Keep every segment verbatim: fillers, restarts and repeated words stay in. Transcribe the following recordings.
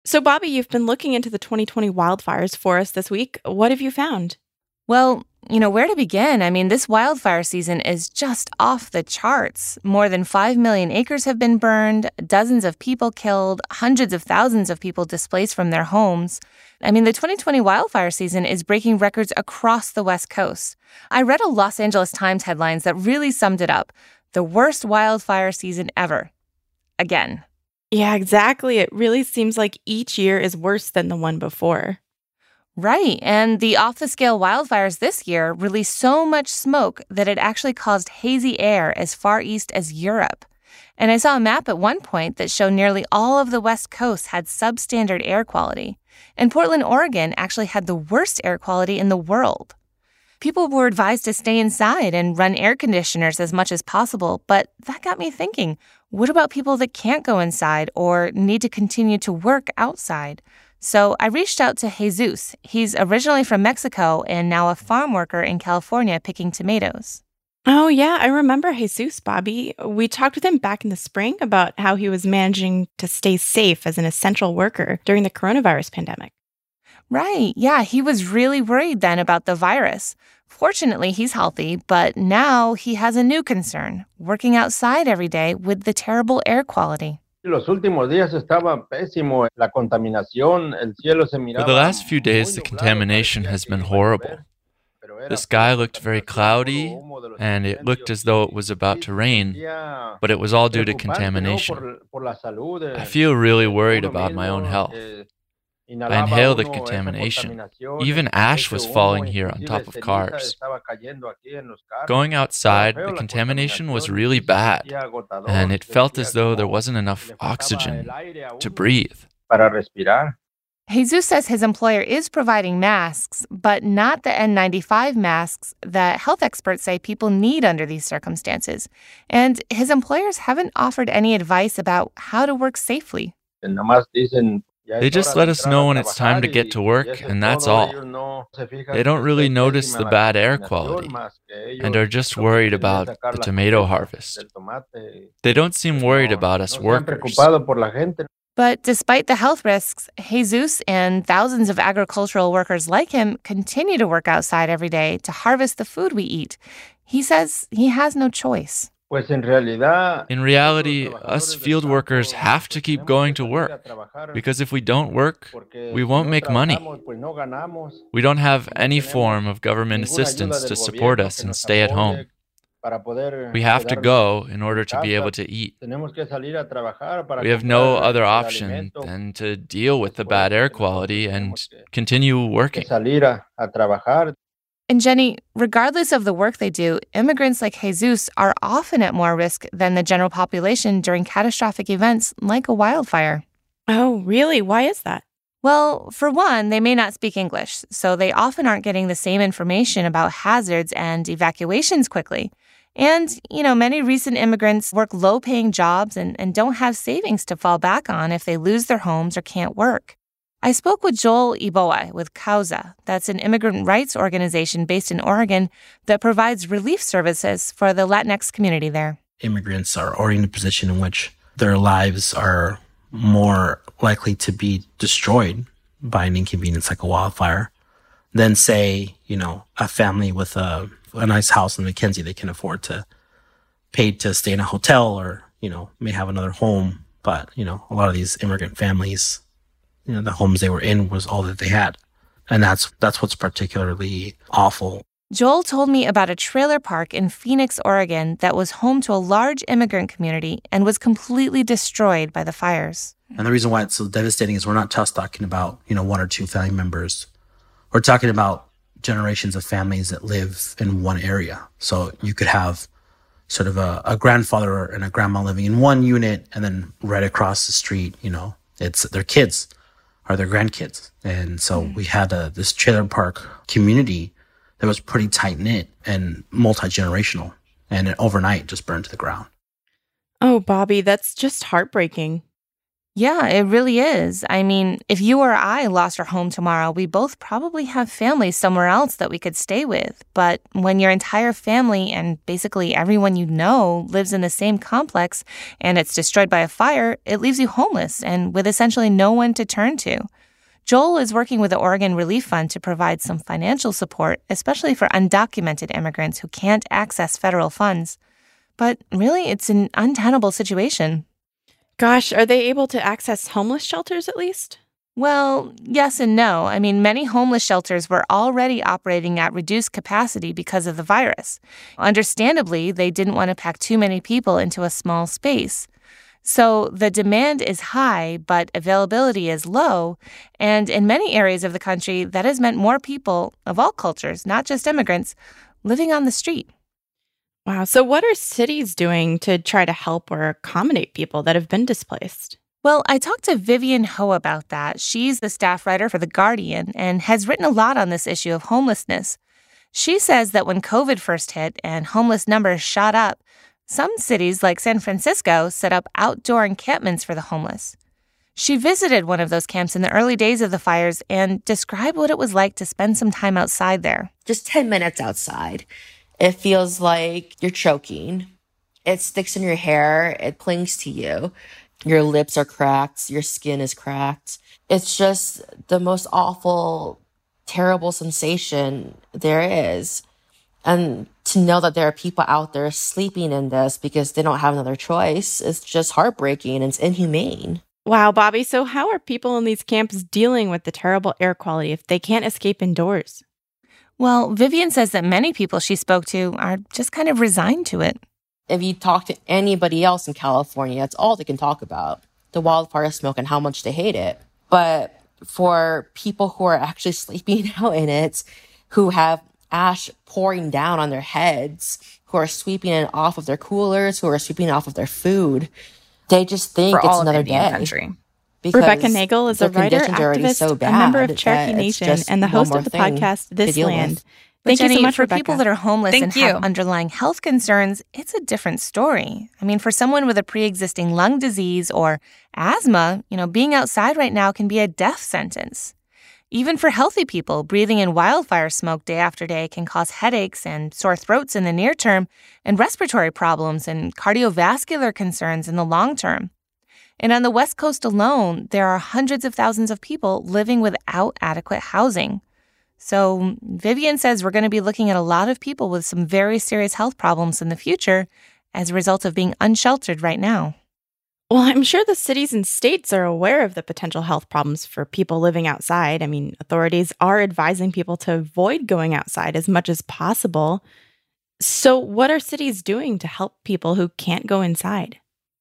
So, Bobby, you've been looking into the twenty twenty wildfires for us this week. What have you found? Well, you know, where to begin? I mean, this wildfire season is just off the charts. More than five million acres have been burned, dozens of people killed, hundreds of thousands of people displaced from their homes. I mean, the twenty twenty wildfire season is breaking records across the West Coast. I read a Los Angeles Times headlines that really summed it up. The worst wildfire season ever. Again. Yeah, exactly. It really seems like each year is worse than the one before. Right, and the off-the-scale wildfires this year released so much smoke that it actually caused hazy air as far east as Europe. And I saw a map at one point that showed nearly all of the West Coast had substandard air quality. And Portland, Oregon actually had the worst air quality in the world. People were advised to stay inside and run air conditioners as much as possible, but that got me thinking, what about people that can't go inside or need to continue to work outside? So I reached out to Jesus. He's originally from Mexico and now a farm worker in California picking tomatoes. Oh, yeah, I remember Jesus, Bobby. We talked with him back in the spring about how he was managing to stay safe as an essential worker during the coronavirus pandemic. Right. Yeah, he was really worried then about the virus. Fortunately, he's healthy, but now he has a new concern, working outside every day with the terrible air quality. For the last few days, the contamination has been horrible. The sky looked very cloudy, and it looked as though it was about to rain, but it was all due to contamination. I feel really worried about my own health. I inhaled the contamination. Even ash was falling here on top of cars. Going outside, the contamination was really bad, and it felt as though there wasn't enough oxygen to breathe. Jesus says his employer is providing masks, but not the N ninety-five masks that health experts say people need under these circumstances. And his employers haven't offered any advice about how to work safely. They just let us know when it's time to get to work, and that's all. They don't really notice the bad air quality and are just worried about the tomato harvest. They don't seem worried about us workers. But despite the health risks, Jesus and thousands of agricultural workers like him continue to work outside every day to harvest the food we eat. He says he has no choice. In reality, us field workers have to keep going to work, because if we don't work, we won't make money. We don't have any form of government assistance to support us and stay at home. We have to go in order to be able to eat. We have no other option than to deal with the bad air quality and continue working. And Jenny, regardless of the work they do, immigrants like Jesus are often at more risk than the general population during catastrophic events like a wildfire. Oh, really? Why is that? Well, for one, they may not speak English, so they often aren't getting the same information about hazards and evacuations quickly. And, you know, many recent immigrants work low-paying jobs and, and don't have savings to fall back on if they lose their homes or can't work. I spoke with Joel Iboa with Causa. That's an immigrant rights organization based in Oregon that provides relief services for the Latinx community there. Immigrants are already in a position in which their lives are more likely to be destroyed by an inconvenience like a wildfire than, say, you know, a family with a, a nice house in McKenzie they can afford to pay to stay in a hotel or, you know, may have another home. But, you know, a lot of these immigrant families, you know, the homes they were in was all that they had. And that's that's what's particularly awful. Joel told me about a trailer park in Phoenix, Oregon that was home to a large immigrant community and was completely destroyed by the fires. And the reason why it's so devastating is we're not just talking about, you know, one or two family members. We're talking about generations of families that live in one area. So you could have sort of a, a grandfather and a grandma living in one unit, and then right across the street, you know, it's their kids or their grandkids. And so mm. we had a, this trailer park community that was pretty tight-knit and multi-generational, and it overnight just burned to the ground. Oh, Bobby, that's just heartbreaking. Yeah, it really is. I mean, if you or I lost our home tomorrow, we both probably have families somewhere else that we could stay with. But when your entire family and basically everyone you know lives in the same complex and it's destroyed by a fire, it leaves you homeless and with essentially no one to turn to. Joel is working with the Oregon Relief Fund to provide some financial support, especially for undocumented immigrants who can't access federal funds. But really, it's an untenable situation. Gosh, are they able to access homeless shelters at least? Well, yes and no. I mean, many homeless shelters were already operating at reduced capacity because of the virus. Understandably, they didn't want to pack too many people into a small space. So the demand is high, but availability is low. And in many areas of the country, that has meant more people of all cultures, not just immigrants, living on the street. Wow. So what are cities doing to try to help or accommodate people that have been displaced? Well, I talked to Vivian Ho about that. She's the staff writer for The Guardian and has written a lot on this issue of homelessness. She says that when COVID first hit and homeless numbers shot up, some cities like San Francisco set up outdoor encampments for the homeless. She visited one of those camps in the early days of the fires and described what it was like to spend some time outside there. Just ten minutes outside. It feels like you're choking. It sticks in your hair. It clings to you. Your lips are cracked. Your skin is cracked. It's just the most awful, terrible sensation there is. And to know that there are people out there sleeping in this because they don't have another choice, it's just heartbreaking and it's inhumane. Wow, Bobby. So how are people in these camps dealing with the terrible air quality if they can't escape indoors? Well, Vivian says that many people she spoke to are just kind of resigned to it. If you talk to anybody else in California, that's all they can talk about, the wildfire smoke and how much they hate it. But for people who are actually sleeping out in it, who have ash pouring down on their heads, who are sweeping it off of their coolers, who are sweeping it off of their food, they just think For it's all another of Indian day. country. Rebecca Nagel is a writer, activist, so a member of bad Cherokee that it's Nation, just and the one host more of the thing podcast to This deal Land. with. But Thank you Jenny, so much, for Rebecca. people that are homeless Thank and you. have underlying health concerns, it's a different story. I mean, for someone with a pre-existing lung disease or asthma, you know, being outside right now can be a death sentence. Even for healthy people, breathing in wildfire smoke day after day can cause headaches and sore throats in the near term and respiratory problems and cardiovascular concerns in the long term. And on the West Coast alone, there are hundreds of thousands of people living without adequate housing. So Vivian says we're going to be looking at a lot of people with some very serious health problems in the future as a result of being unsheltered right now. Well, I'm sure the cities and states are aware of the potential health problems for people living outside. I mean, authorities are advising people to avoid going outside as much as possible. So what are cities doing to help people who can't go inside?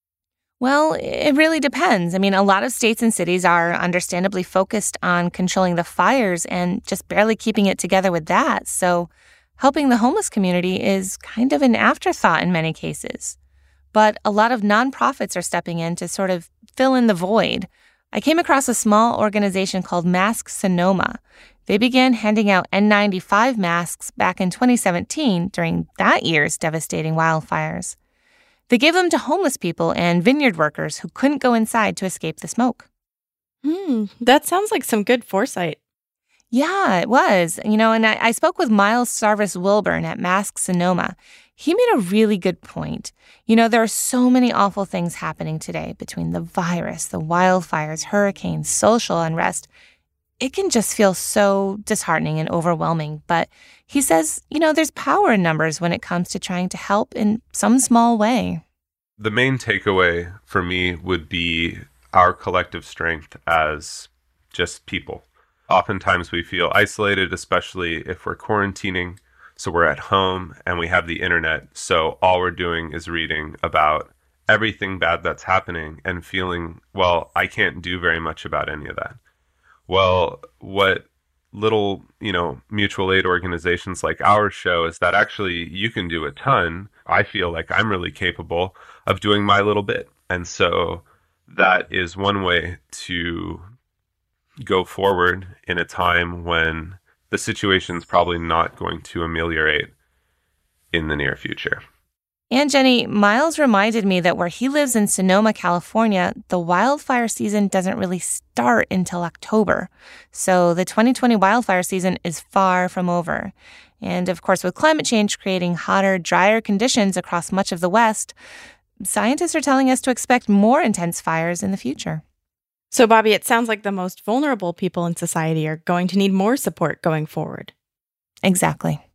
Well, it really depends. I mean, a lot of states and cities are understandably focused on controlling the fires and just barely keeping it together with that. So helping the homeless community is kind of an afterthought in many cases. But a lot of nonprofits are stepping in to sort of fill in the void. I came across a small organization called Mask Sonoma. They began handing out N ninety-five masks back in twenty seventeen during that year's devastating wildfires. They gave them to homeless people and vineyard workers who couldn't go inside to escape the smoke. Hmm, that sounds like some good foresight. Yeah, it was. You know, and I, I spoke with Miles Sarvis Wilburn at Mask Sonoma. He made a really good point. You know, there are so many awful things happening today between the virus, the wildfires, hurricanes, social unrest. It can just feel so disheartening and overwhelming. But he says, you know, there's power in numbers when it comes to trying to help in some small way. The main takeaway for me would be our collective strength as just people. Oftentimes we feel isolated, especially if we're quarantining. So we're at home and we have the internet. So all we're doing is reading about everything bad that's happening and feeling, well, I can't do very much about any of that. Well, what little, you know, mutual aid organizations like ours show is that actually you can do a ton. I feel like I'm really capable of doing my little bit. And so that is one way to go forward in a time when the situation's probably not going to ameliorate in the near future. And Jenny, Miles reminded me that where he lives in Sonoma, California, the wildfire season doesn't really start until October. So the twenty twenty wildfire season is far from over. And of course, with climate change creating hotter, drier conditions across much of the West, scientists are telling us to expect more intense fires in the future. So, Bobby, it sounds like the most vulnerable people in society are going to need more support going forward. Exactly.